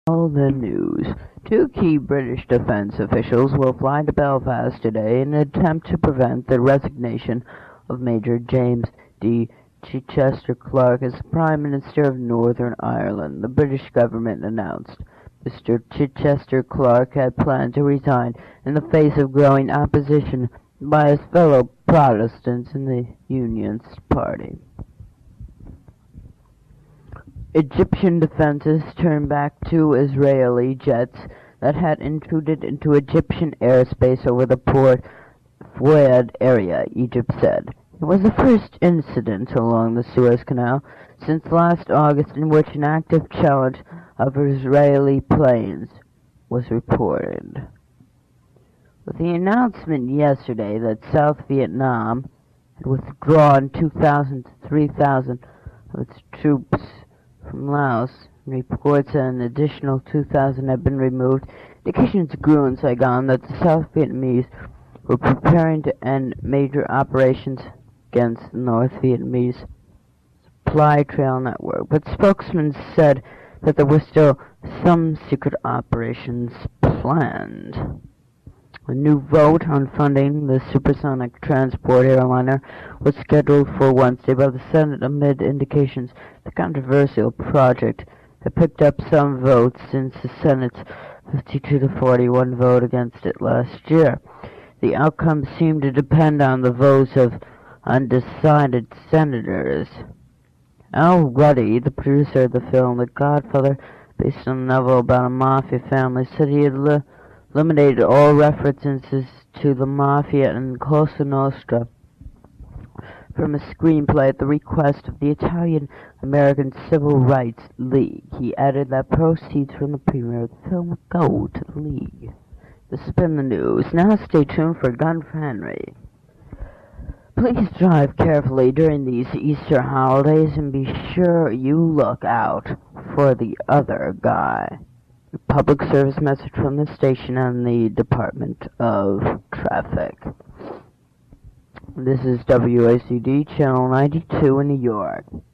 All the news. Two key British defence officials will fly to Belfast today in an attempt to prevent the resignation of Major James D. Chichester Clark as Prime Minister of Northern Ireland, the British government announced. Mr. Chichester Clark had planned to resign in the face of growing opposition by his fellow Protestants in the Unionist Party. Egyptian defenses turned back two Israeli jets that had intruded into Egyptian airspace over the Port Fouad area, Egypt said. It was the first incident along the Suez Canal since last August in which an active challenge of Israeli planes was reported. With the announcement yesterday that South Vietnam had withdrawn 2,000 to 3,000 of its troops from Laos, reports that an additional 2,000 had been removed. Indications grew in Saigon that the South Vietnamese were preparing to end major operations against the North Vietnamese supply trail network, but spokesmen said that there were still some secret operations planned. A new vote on funding the supersonic transport airliner was scheduled for Wednesday by the Senate amid indications the controversial project had picked up some votes since the Senate's 52 to 41 vote against it last year. The outcome seemed to depend on the votes of undecided senators. Al Ruddy, the producer of the film The Godfather, based on a novel about a mafia family, said he had eliminated all references to the Mafia and Cosa Nostra from a screenplay at the request of the Italian-American Civil Rights League. He added that proceeds from the premiere of the film would go to the League. This has been the news. Now stay tuned for Gun for Henry. Please drive carefully during these Easter holidays and be sure you look out for the other guy. A public service message from the station and the Department of Traffic. This is WACD Channel 92 in New York.